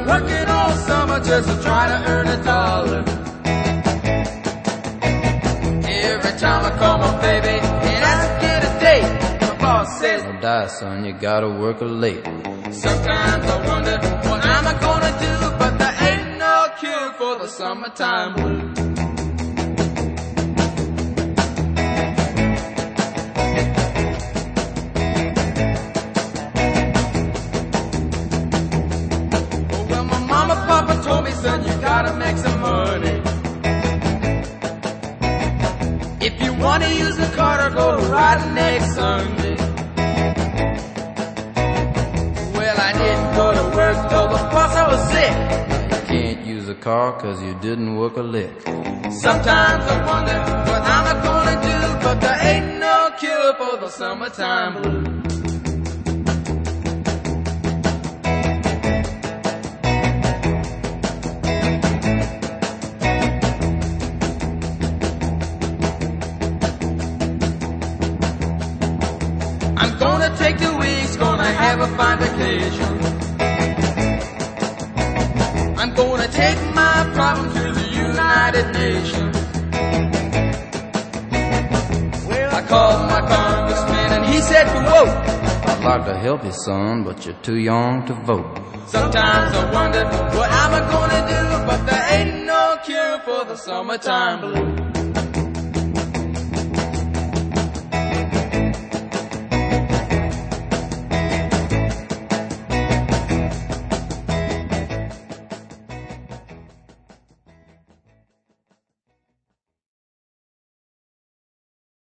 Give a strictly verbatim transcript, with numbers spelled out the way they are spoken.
working all summer just to try to earn a dollar. Every time I call my baby and ask to get a date, my boss says, "Don't die, son, you gotta work a late." sometimes I wonder what I'm gonna do, but there ain't no cure for the summertime blues. Well, my mama, papa told me, son, you gotta make some money. If you wanna use the car to go riding next Sunday. Well, I didn't go to work, told the boss I was sick. You can't use a car 'cause you didn't work a lick. Sometimes I wonder what I'm gonna do, but there ain't no cure for the summertime blues. I'm gonna take two weeks, gonna have a fine vacation. I'm gonna take my problems to the United Nations. Well, I called my congressman and he said, whoa, I'd like to help you, son, but you're too young to vote. sometimes I wonder what I'm gonna do, but there ain't no cure for the summertime blues.